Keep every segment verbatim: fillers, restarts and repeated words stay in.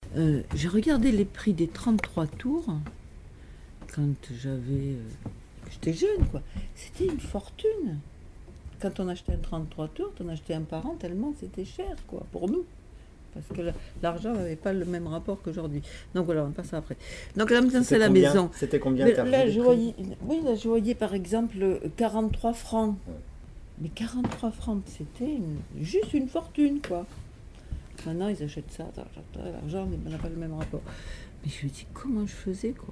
Euh, j'ai regardé les prix des trente-trois tours quand j'avais. euh, J'étais jeune, quoi. C'était une fortune. Quand on achetait un trente-trois tours, on achetait un par an tellement c'était cher, quoi, pour nous. Parce que la- l'argent n'avait pas le même rapport qu'aujourd'hui. Donc voilà, on passe après. Donc là, maintenant, C'était c'est la combien? maison. C'était combien? Mais T'as revu là, les je prix? voyais, oui, là, je voyais par exemple quarante-trois francs. Ouais. Mais quarante-trois francs, c'était une- juste une fortune, quoi. Maintenant, ils achètent ça, l'argent n'a pas le même rapport. Mais je me dis, comment je faisais, quoi.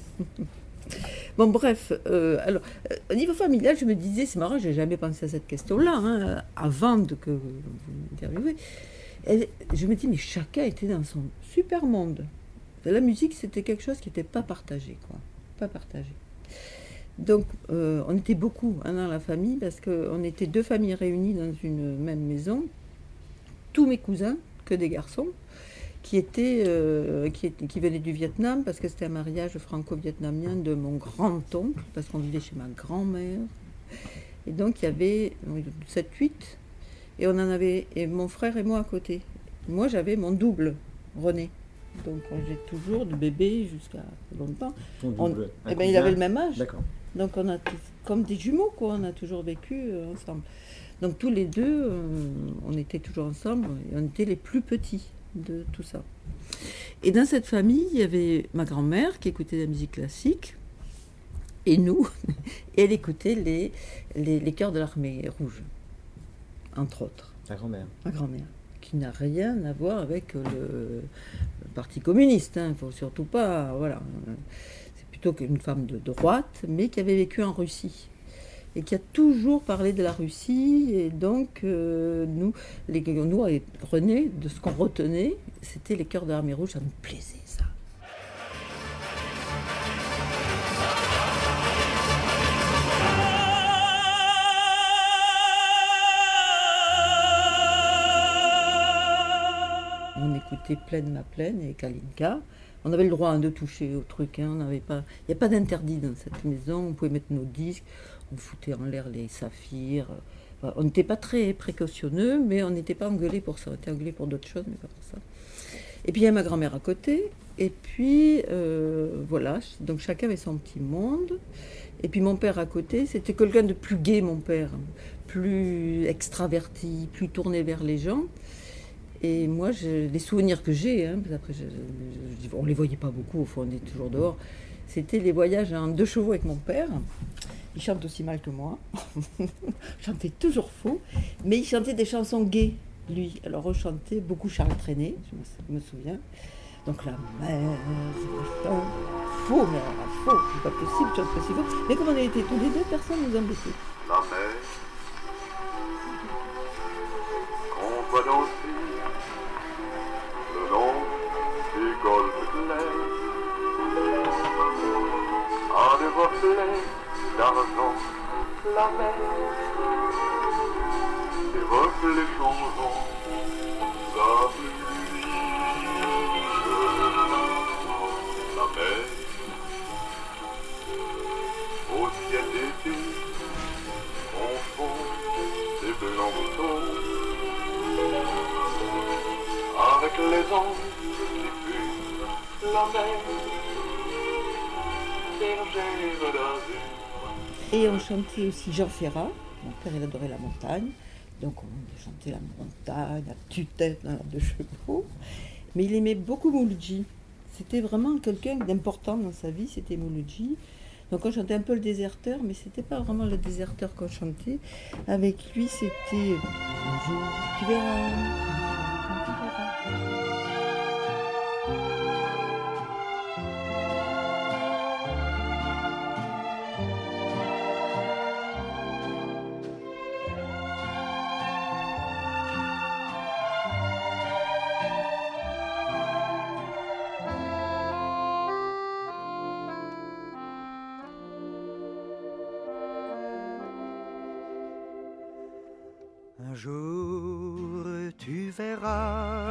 Bon, bref, euh, alors, euh, au niveau familial, je me disais, c'est marrant, j'ai jamais pensé à cette question-là, hein, avant de que vous m'interviewez. Et je me dis, mais chacun était dans son super monde. La musique, c'était quelque chose qui n'était pas partagé, quoi. Pas partagé. Donc, euh, on était beaucoup, hein, dans la famille, parce qu'on était deux familles réunies dans une même maison. Tous mes cousins, que des garçons, qui, était, euh, qui, était- qui venait du Vietnam, parce que c'était un mariage franco-vietnamien de mon grand-oncle, parce qu'on vivait chez ma grand-mère. Et donc, il y avait sept huit, et on en avait, et mon frère et moi à côté. Moi, j'avais mon double, René. Donc, j'ai toujours, de bébé jusqu'à longtemps. Ton On, double. Un eh ben, il avait cousin? le même âge. D'accord. Donc, on a comme des jumeaux, quoi. On a toujours vécu euh, ensemble. Donc, tous les deux, euh, on était toujours ensemble, et on était les plus petits de tout ça. Et dans cette famille, il y avait ma grand-mère qui écoutait de la musique classique, et nous, et elle écoutait les, les, les chœurs de l'armée rouge, entre autres. Ta grand-mère. Ma grand-mère, qui n'a rien à voir avec le, le Parti communiste, il hein, ne faut surtout pas. Voilà. C'est plutôt qu'une femme de droite, mais qui avait vécu en Russie. Et qui a toujours parlé de la Russie. Et donc, euh, nous, les, nous, avec René, de ce qu'on retenait, c'était les chœurs de l'armée rouge, ça nous plaisait, ça. On écoutait Pleine ma plaine et Kalinka. On avait le droit, hein, de toucher au truc. Hein, on n'avait pas, il n'y a pas d'interdit dans cette maison. On pouvait mettre nos disques. On foutait en l'air les saphirs. Enfin, on n'était pas très précautionneux, mais on n'était pas engueulés pour ça. On était engueulés pour d'autres choses, mais pas pour ça. Et puis il y a ma grand-mère à côté. Et puis euh, voilà, donc chacun avait son petit monde. Et puis mon père à côté, c'était quelqu'un de plus gai, mon père, plus extraverti, plus tourné vers les gens. Et moi, je, les souvenirs que j'ai, hein, parce après, je, je, on ne les voyait pas beaucoup, au fond, on est toujours dehors, c'était les voyages en deux chevaux avec mon père. Il chante aussi mal que moi. Il chantait toujours faux, mais il chantait des chansons gaies, lui. Alors, on chantait beaucoup Charles Trenet, je me souviens. Donc, la mer, c'est faux, mais alors, faux, c'est pas possible, chante pas si faux. Mais comme on était tous les deux, personne ne nous embêtait. La mer, qu'on voit danser le long des golfes clairs, a des reflets d'argent, la mer, des reflets changeants, la pluie, la mer, au ciel d'été, confond des blancs moutons, avec les anges qui fument la mer, bergère d'azur. Et on chantait aussi Jean Ferrat. Mon père, il adorait la montagne. Donc on chantait la montagne, la tue-tête dans deux chevaux. Mais il aimait beaucoup Mouloudji. C'était vraiment quelqu'un d'important dans sa vie, c'était Mouloudji. Donc on chantait un peu le déserteur, mais c'était pas vraiment le déserteur qu'on chantait. Avec lui, c'était un jour, tu verras, un jour, tu verras. Un jour tu verras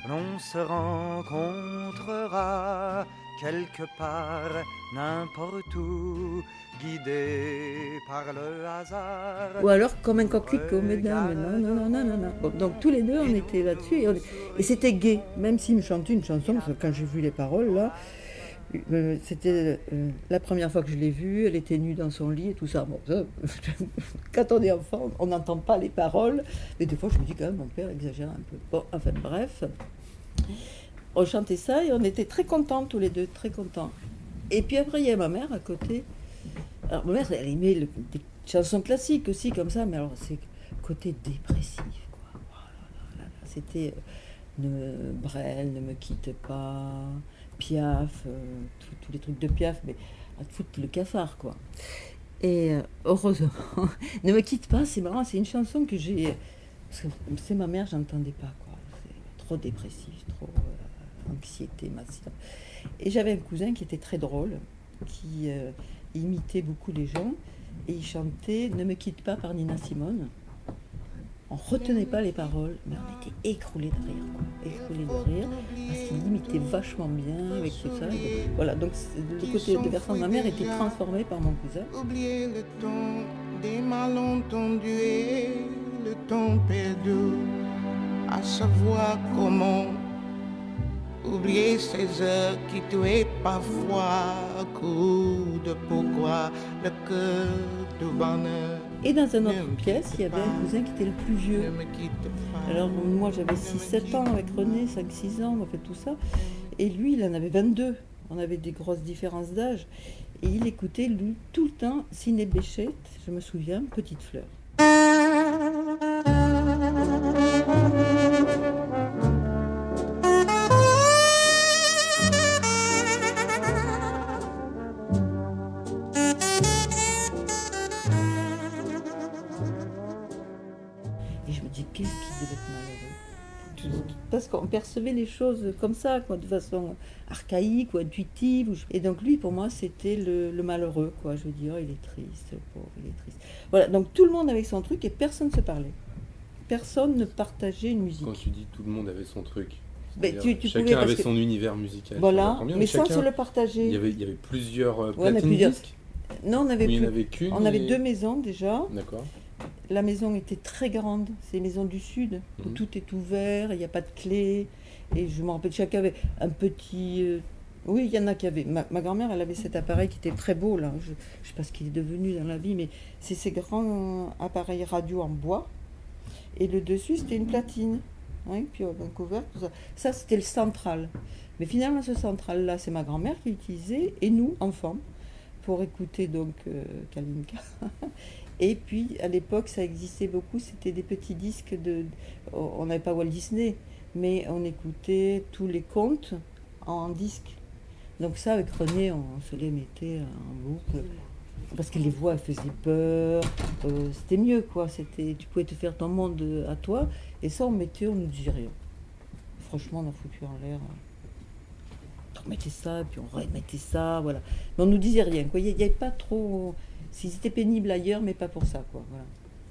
l'on se rencontrera quelque part, n'importe où, guidé par le hasard. Ou alors comme un coquelicot, mesdames, non, non, non, non, non, non. Bon, donc tous les deux, on était là-dessus, et, on... et c'était gai, même s'il me chantait une chanson, parce que quand j'ai vu les paroles, là, euh, c'était euh, la première fois que je l'ai vue, elle était nue dans son lit et tout ça. Bon, ça quand on est enfant, on n'entend pas les paroles, mais des fois je me dis quand même, mon père exagère un peu. Bon, enfin bref, on chantait ça et on était très contents tous les deux, très contents. Et puis après, il y a ma mère à côté. Alors ma mère, elle aimait le, des chansons classiques aussi, comme ça, mais alors c'est côté dépressif, quoi. Oh là là là là. C'était euh, ne, Brel, Ne me quitte pas, Piaf, euh, tous les trucs de Piaf, mais à te foutre le cafard, quoi. Et euh, heureusement, Ne me quitte pas, c'est marrant, c'est une chanson que j'ai... Parce que c'est ma mère, j'entendais pas, quoi. C'est trop dépressif, trop euh, anxiété massive. Et j'avais un cousin qui était très drôle, qui euh, imitait beaucoup les gens, et il chantait Ne me quitte pas par Nina Simone. On retenait pas les paroles, mais on était écroulés de rire, quoi. Écroulés de rire, parce qu'il imitait vachement bien avec tout ça. Et voilà, donc le côté de versant de ma mère était transformé par mon cousin. Oublier le temps des malentendus et le temps perdu, à savoir comment oublier ces heures qui tuaient parfois à coups de pourquoi le cœur de bonheur. Et dans une autre pièce, il y avait un cousin qui était le plus vieux. Alors moi j'avais six sept ans avec René, cinq six ans, on fait tout ça. Et lui, il en avait vingt-deux. On avait des grosses différences d'âge. Et il écoutait, lui, tout le temps, Ciné Béchette, je me souviens, Petite Fleur. Et je me dis, qu'est-ce qu'il devait être malheureux. Parce qu'on percevait les choses comme ça, quoi, de façon archaïque ou intuitive. Et donc lui, pour moi, c'était le, le malheureux, quoi. Je veux dire, il est triste, le pauvre, il est triste. Voilà, donc tout le monde avait son truc et personne ne se parlait. Personne ne partageait une musique. Quand tu dis tout le monde avait son truc, ben, tu, tu chacun pouvais, avait que... son univers musical. Voilà, combien, mais, mais sans chacun... se le partager. Il y avait, il y avait plusieurs euh, ouais, platines plusieurs... disques. Non, on avait, plus... plus... avait qu'une. On avait et... deux maisons déjà. D'accord. La maison était très grande, c'est les maisons du sud, mmh. où tout est ouvert, il n'y a pas de clé. Et je me rappelle, chacun avait un petit... Euh... Oui, il y en a qui avaient. Ma, ma grand-mère, elle avait cet appareil qui était très beau, là. Je ne sais pas ce qu'il est devenu dans la vie, mais c'est ces grands appareils radio en bois. Et le dessus, c'était une platine. Hein, puis on a couvert, tout ça. Ça, c'était le central. Mais finalement, ce central-là, c'est ma grand-mère qui l'utilisait, et nous, enfants, pour écouter donc euh, Kalinka. Et puis, à l'époque, ça existait beaucoup, c'était des petits disques de... On n'avait pas Walt Disney, mais on écoutait tous les contes en disque. Donc ça, avec René, on se les mettait en boucle. Parce que les voix, elles faisaient peur. Euh, c'était mieux, quoi. C'était, tu pouvais te faire ton monde à toi. Et ça, on mettait, on ne nous disait rien. Franchement, on a foutu en l'air. On remettait ça, puis on remettait ça, voilà. Mais on ne nous disait rien, quoi. Il n'y avait pas trop... S'ils étaient pénibles ailleurs, mais pas pour ça, quoi. Voilà.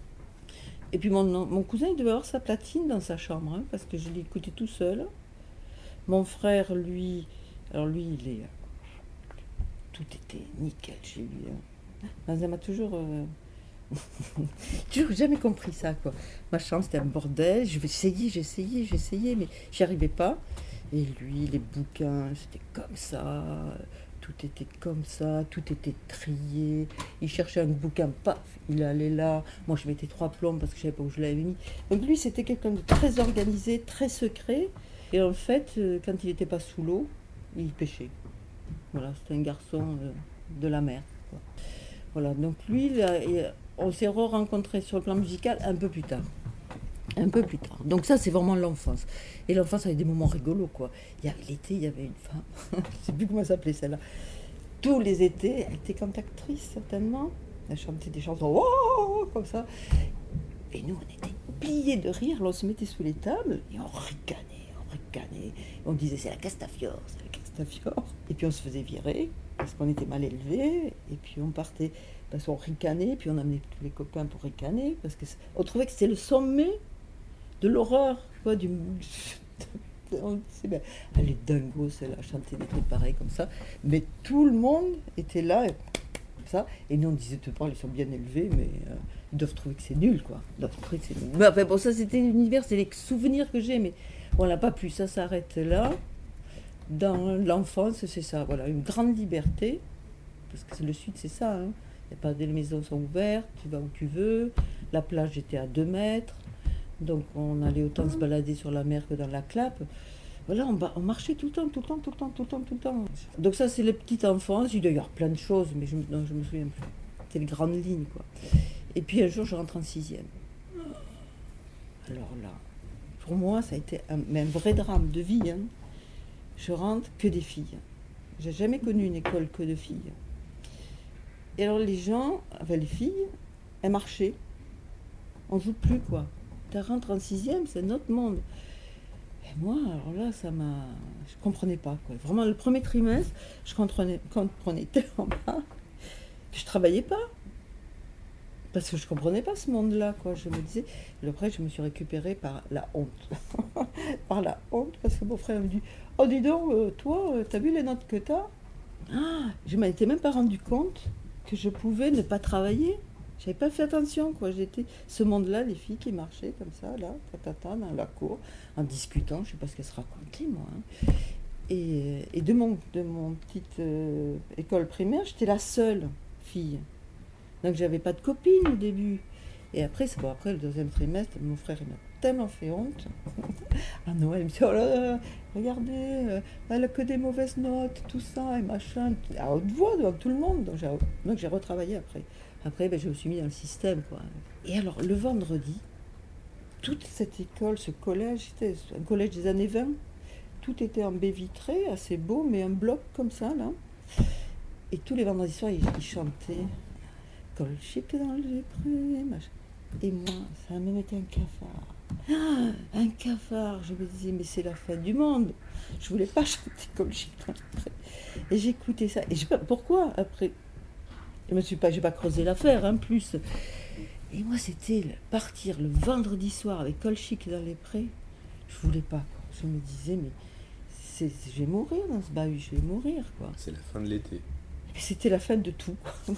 Et puis mon, mon cousin, il devait avoir sa platine dans sa chambre, hein, parce que je l'écoutais tout seul. Mon frère, lui, alors lui, il est... Tout était nickel chez lui. Hein. Ça m'a toujours... Euh... toujours jamais compris ça, quoi. Ma chambre, c'était un bordel. J'ai essayé, j'ai essayé, j'ai essayé, mais j'y arrivais pas. Et lui, les bouquins, c'était comme ça... Tout était comme ça, tout était trié. Il cherchait un bouquin, paf, il allait là. Moi, je mettais trois plombs parce que je ne savais pas où je l'avais mis. Donc lui, c'était quelqu'un de très organisé, très secret. Et en fait, quand il n'était pas sous l'eau, il pêchait. Voilà, c'était un garçon de la mer, quoi. Voilà, donc lui, là, on s'est re-rencontrés sur le plan musical un peu plus tard. Un peu plus tard. Donc ça, c'est vraiment l'enfance. Et l'enfance avait des moments rigolos, quoi. Il y avait l'été, il y avait une femme, je ne sais plus comment elle s'appelait celle-là. Tous les étés, elle était cantatrice, certainement. Elle chantait des chansons, oh, comme ça. Et nous, on était pliés de rire. Là, on se mettait sous les tables et on ricanait, on ricanait. On disait, c'est la Castafiore, c'est la Castafiore. Et puis on se faisait virer parce qu'on était mal élevés. Et puis on partait parce qu'on ricanait. Puis on amenait tous les copains pour ricaner. Parce qu'on trouvait que c'était le sommet de l'horreur, quoi, du, On disait, ben, elle est dingo, celle-là, chanter des trucs pareils comme ça. Mais tout le monde était là, et, ça. Et nous, on disait, te parle, ils sont bien élevés, mais euh, ils doivent trouver que c'est nul, quoi. Ils doivent trouver que c'est nul. Mais enfin, bon, ça, c'était l'univers, c'est les souvenirs que j'ai, mais on l'a pas pu. Ça s'arrête là. Dans l'enfance, c'est ça, voilà, une grande liberté. Parce que le Sud, c'est ça, hein. Y a pas, les maisons sont ouvertes, tu vas où tu veux. La plage était à deux mètres. Donc on allait autant se balader sur la mer que dans la clappe. Voilà, on, on marchait tout le temps, tout le temps, tout le temps, tout le temps, tout le temps. Donc ça, c'est les petites enfances. Il doit y avoir plein de choses, mais je, non, je me souviens plus. C'était les grandes lignes, quoi. Et puis un jour, je rentre en sixième. Alors là, pour moi, ça a été un, mais un vrai drame de vie. Hein. Je rentre que des filles. J'ai jamais connu une école que de filles. Et alors les gens, enfin les filles, elles marchaient. On joue plus, quoi. Tu rentres en sixième, c'est notre monde. Et moi, alors là, ça m'a... Je comprenais pas, quoi. Vraiment, le premier trimestre, je comprenais, comprenais tellement pas que je travaillais pas. Parce que je comprenais pas ce monde-là, quoi. Je me disais... Et après, je me suis récupérée par la honte. Par la honte, parce que mon frère me dit « Oh, dis donc, euh, toi, euh, t'as vu les notes que t'as ?» Ah, je ne m'étais même pas rendu compte que je pouvais ne pas travailler. J'avais pas fait attention, quoi. J'étais ce monde-là, les filles qui marchaient comme ça, là, tatata, dans la cour, en discutant. Je sais pas ce qu'elles se racontaient, moi. Hein. Et, et de mon de mon petite euh, école primaire, j'étais la seule fille. Donc j'avais pas de copine au début. Et après, c'est bon. Après le deuxième trimestre, mon frère il m'a tellement fait honte. À Noël, il me dit oh là là, regardez, euh, elle a que des mauvaises notes, tout ça et machin, à haute voix devant tout le monde. Donc j'ai, donc j'ai retravaillé après. Après, ben, je me suis mis dans le système, quoi. Et alors, le vendredi, toute cette école, ce collège, c'était un collège des années vingt, tout était en baie vitrée, assez beau, mais un bloc comme ça, là. Et tous les vendredis soirs, ils, ils chantaient « Colchique dans les prés », machin. Et moi, ça me mettait un cafard. Ah, un cafard. Je me disais, mais c'est la fin du monde. Je voulais pas chanter Colchique dans les prés. Et j'écoutais ça. Et je sais pas pourquoi, après... Je ne suis pas, j'ai pas creusé l'affaire, hein, plus. Et moi, c'était partir le vendredi soir avec Colchique dans les prés. Je voulais pas, quoi. Je me disais, mais c'est, c'est, je vais mourir dans ce bahut, je vais mourir, quoi. C'est la fin de l'été. Et c'était la fin de tout. De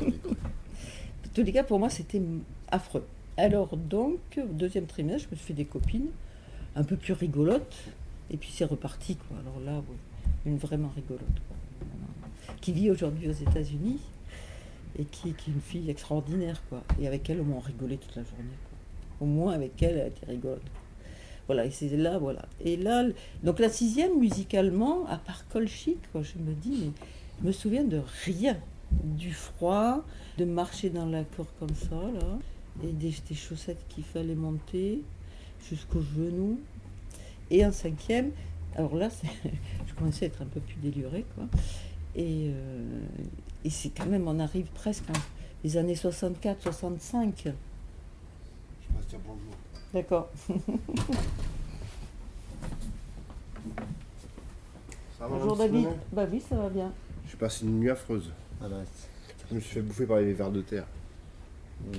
tous les cas, pour moi, c'était affreux. Alors donc, deuxième trimestre, je me suis fait des copines, un peu plus rigolotes. Et puis c'est reparti, quoi. Alors là, oui, une vraiment rigolote, quoi. Qui vit aujourd'hui aux États-Unis. Et qui, qui est une fille extraordinaire, quoi. Et avec elle, au moins, on rigolait toute la journée, quoi. Au moins, avec elle, elle était rigolote, quoi. Voilà, et c'est là, voilà. Et là, donc la sixième, musicalement, à part Colchique, quoi, je me dis, mais je me souviens de rien. Du froid, de marcher dans la cour comme ça, là, et des, des chaussettes qu'il fallait monter jusqu'aux genoux. Et en cinquième, alors là, c'est, je commençais à être un peu plus délurée, quoi. Et, euh, et c'est quand même, on arrive presque en les années soixante-quatre soixante-cinq. Je passe dire bonjour. D'accord. Ça va, Bonjour Madame David. Simonet ? Bah oui, ça va bien. J'ai passé une nuit affreuse. Ah bah, Je me suis fait bouffer par les vers de terre. hmm.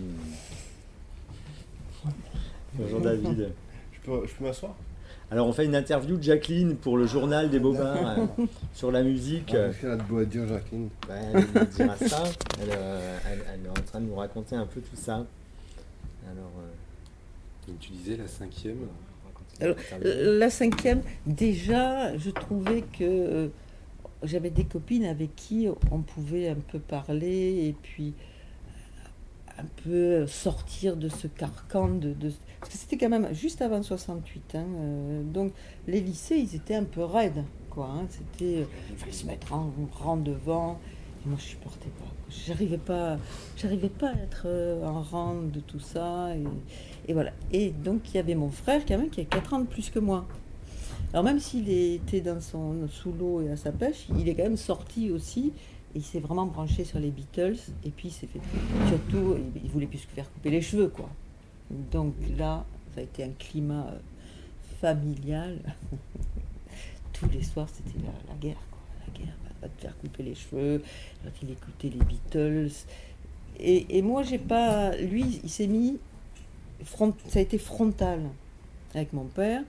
Bonjour David. Je peux, je peux m'asseoir ? Alors on fait une interview de Jacqueline pour le journal des Bobards euh, sur la musique. Ah, qu'est-ce qu'elle a de beau à dire, Jacqueline ? Ouais, elle nous dira ça. Elle, euh, elle, elle est en train de nous raconter un peu tout ça. Alors, euh, Donc tu disais la cinquième. on va continuer Alors, l'interview. la cinquième, déjà, je trouvais que euh, j'avais des copines avec qui on pouvait un peu parler et puis un peu sortir de ce carcan de, de... Parce que c'était quand même juste avant soixante-huit, hein, euh, donc les lycées, ils étaient un peu raides, quoi, hein, c'était... Il fallait se mettre en rang devant, et moi je supportais pas, quoi. J'arrivais pas, j'arrivais pas à être euh, en rang de tout ça, et, et voilà. Et donc il y avait mon frère, quand même, qui a quatre ans de plus que moi. Alors même s'il était dans son sous l'eau et à sa pêche, il est quand même sorti aussi. Et il s'est vraiment branché sur les Beatles. Et puis il s'est fait... Surtout, il, il voulait plus se faire couper les cheveux, quoi. Donc là, ça a été un climat euh, familial. Tous les soirs, c'était la, la guerre, quoi. La guerre, va, va te faire couper les cheveux. Quand il écoutait les Beatles. Et, et moi, j'ai pas... Lui, il s'est mis... Front... Ça a été frontal avec mon père.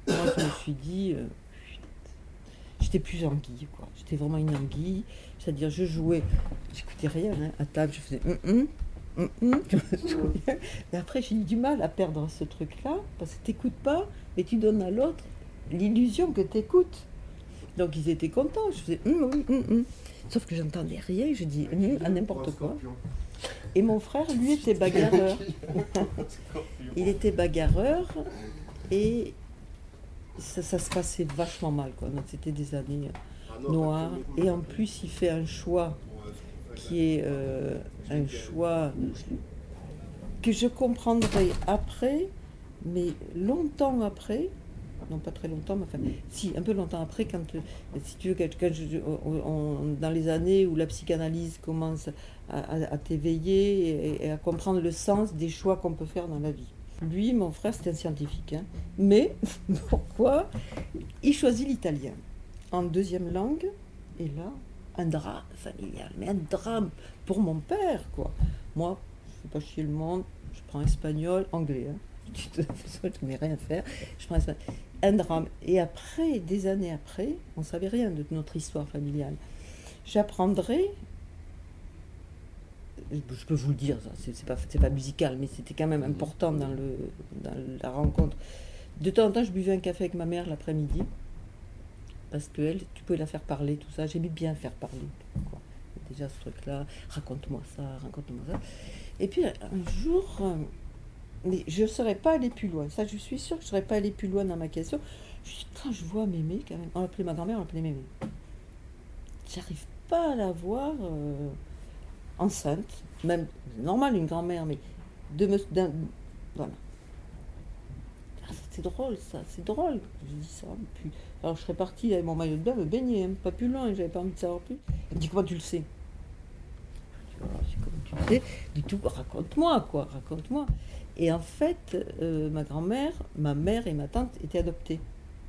moi, je me suis dit, euh, j'étais plus anguille, quoi. J'étais vraiment une anguille. C'est-à-dire, je jouais, j'écoutais rien, hein, à table, je faisais hum hum, hum hum, je me souviens. Et après, j'ai eu du mal à perdre ce truc-là, parce que t'écoutes pas, mais tu donnes à l'autre l'illusion que t'écoutes. Donc, ils étaient contents, je faisais hum hum hum hum. Sauf que j'entendais rien, je dis hum à n'importe quoi. Et mon frère, lui, était bagarreur. Il était bagarreur et ça, ça se passait vachement mal, quoi. Donc, c'était des années noires. Et en plus, il fait un choix qui est euh, un choix que je comprendrai après, mais longtemps après. Non, pas très longtemps, mais enfin, si, un peu longtemps après, quand, si tu veux, quand, quand je, on, on, dans les années où la psychanalyse commence à, à, à t'éveiller et, et à comprendre le sens des choix qu'on peut faire dans la vie. Lui, mon frère, c'était un scientifique, hein. Mais pourquoi il choisit l'italien en deuxième langue, et là, un drame familial, mais un drame pour mon père, quoi. Moi, je ne fais pas chier le monde, je prends espagnol, anglais, hein. De toute façon, je n'ai rien à faire, je prends espagnol. Un drame. Et après, des années après, on ne savait rien de notre histoire familiale. J'apprendrai, je peux vous le dire, c'est, c'est pas, c'est pas musical, mais c'était quand même important dans, le, dans la rencontre. De temps en temps, je buvais un café avec ma mère l'après-midi, parce que elle, tu pouvais la faire parler, tout ça. J'aimais bien faire parler, quoi. Déjà ce truc-là, raconte-moi ça, raconte-moi ça. Et puis un jour, mais je ne serais pas allée plus loin. Ça, je suis sûre que je ne serais pas allée plus loin dans ma question. Je dis, quand je vois Mémé, quand même, on l'appelait ma grand-mère, on l'appelait Mémé. J'arrive pas à la voir euh, enceinte, même normal une grand-mère, mais de me, d'un, voilà. Ah, c'est drôle, ça, c'est drôle. Je dis ça. Puis, alors je serais partie avec mon maillot de bain me baigner, hein, pas plus loin, j'avais pas envie de savoir plus. Elle me dit, comment tu le sais? Je dis, oh, c'est comme tu le sais. Du tout, raconte-moi, quoi, raconte-moi. Et en fait, euh, ma grand-mère, ma mère et ma tante étaient adoptées.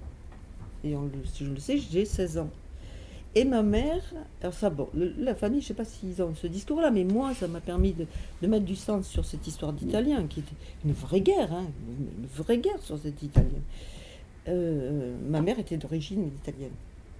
Et on le, je le sais, j'ai seize ans. Et ma mère, alors ça, bon, le, la famille, je ne sais pas s'ils ont ce discours-là, mais moi, ça m'a permis de, de mettre du sens sur cette histoire d'italien, qui était une vraie guerre, hein, une, une vraie guerre sur cet italien. Euh, ma mère était d'origine italienne,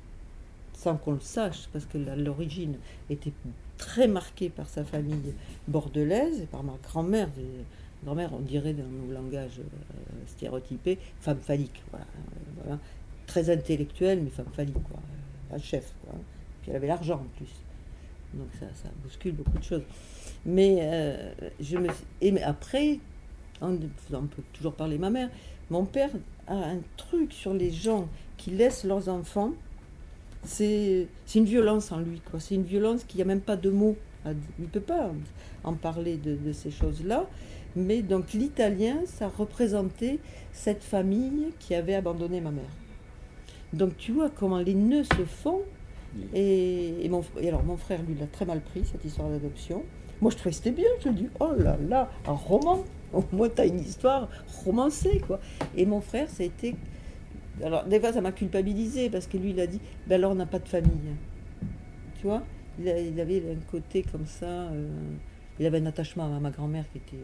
sans qu'on le sache, parce que la, l'origine était très marquée par sa famille bordelaise, et par ma grand-mère, des, grand-mère, on dirait dans nos langages euh, stéréotypés, femme phallique, voilà, euh, voilà, très intellectuelle, mais femme phallique, quoi. Un chef, quoi. Puis elle avait l'argent en plus, donc ça, ça bouscule beaucoup de choses. Mais euh, je me, et mais après, on, on peut toujours parler de ma mère. Mon père a un truc sur les gens qui laissent leurs enfants. C'est, c'est une violence en lui, quoi. C'est une violence qu'il n'y a même pas de mots. À, il ne peut pas en parler de, de ces choses-là. Mais donc l'italien, ça représentait cette famille qui avait abandonné ma mère. Donc tu vois comment les nœuds se font. Et, et, mon, et alors mon frère, lui, l'a très mal pris, cette histoire d'adoption. Moi, je trouvais que c'était bien. Je dis, oh là là, un roman. Au moins, tu as une histoire romancée, quoi. Et mon frère, ça a été... Alors, des fois, ça m'a culpabilisé, parce que lui, il a dit, ben alors, on n'a pas de famille. Tu vois, il, a, il avait un côté comme ça. Euh, il avait un attachement à ma grand-mère qui était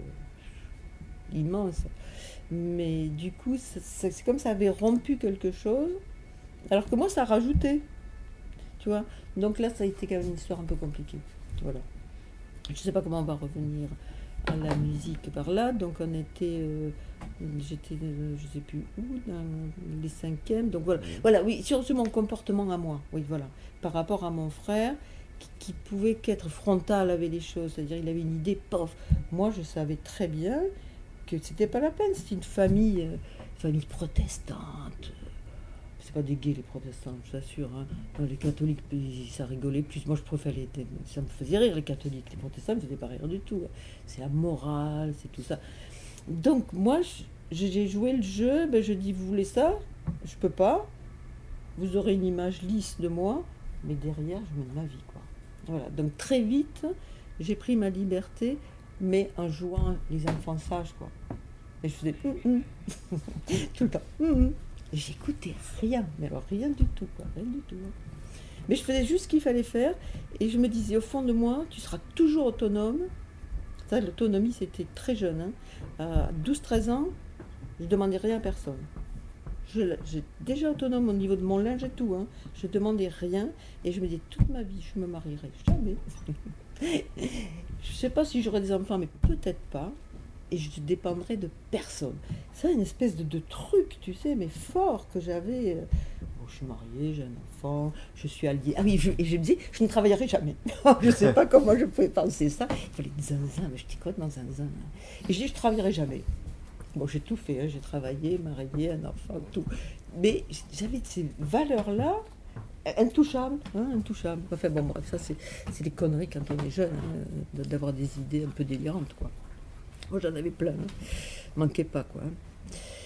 euh, immense. Mais du coup, ça, ça, c'est comme ça avait rompu quelque chose. Alors que moi, ça a rajouté, tu vois. Donc là, ça a été quand même une histoire un peu compliquée. Voilà. Je ne sais pas comment on va revenir à la musique par là. Donc on était, euh, j'étais, euh, je ne sais plus où, dans les cinquièmes. Donc voilà, voilà, oui, sur, sur mon comportement à moi, oui, voilà. Par rapport à mon frère, qui, qui pouvait qu'être frontal avec les choses, c'est-à-dire il avait une idée, pof. Moi, je savais très bien que c'était pas la peine. C'était une famille, euh, famille protestante. C'est pas des gays les protestants, je t'assure. Hein. Les catholiques, ça rigolait plus. Moi, je préfère les... Ça me faisait rire, les catholiques. Les protestants ne me faisaient pas rire du tout. C'est la morale, c'est tout ça. Donc, moi, j'ai joué le jeu. Ben, je dis, vous voulez ça? Je peux pas. Vous aurez une image lisse de moi. Mais derrière, je mène ma vie, quoi. Voilà. Donc, très vite, j'ai pris ma liberté, mais en jouant les enfants sages, quoi. Et je faisais... Mm, mm. tout le temps. Mm, mm. J'écoutais rien, mais alors rien du tout, quoi, rien du tout. Mais je faisais juste ce qu'il fallait faire, et je me disais, au fond de moi, tu seras toujours autonome. Ça, l'autonomie, c'était très jeune. Hein. À douze treize ans, je ne demandais rien à personne. Je, j'ai déjà autonome au niveau de mon linge et tout. Hein. Je demandais rien et je me dis toute ma vie, je me marierai jamais. Je sais pas si j'aurai des enfants, mais peut-être pas. Et je dépendrai de personne. C'est une espèce de, de truc, tu sais, mais fort que j'avais. Bon, je suis mariée, j'ai un enfant, je suis alliée. Ah oui, je, et je me dis, je ne travaillerai jamais. Je ne sais pas comment je pouvais penser ça. Il fallait zinzin, mais je dis quoi dans zinzin. Et je dis, je ne travaillerai jamais. Bon, j'ai tout fait, hein. J'ai travaillé, marié, un enfant, tout. Mais j'avais ces valeurs-là, intouchables, hein, intouchables. Enfin bon, bref, ça c'est, c'est des conneries quand on est jeune, hein, d'avoir des idées un peu délirantes, quoi. Moi, j'en avais plein, hein. Manquait pas, quoi. Hein.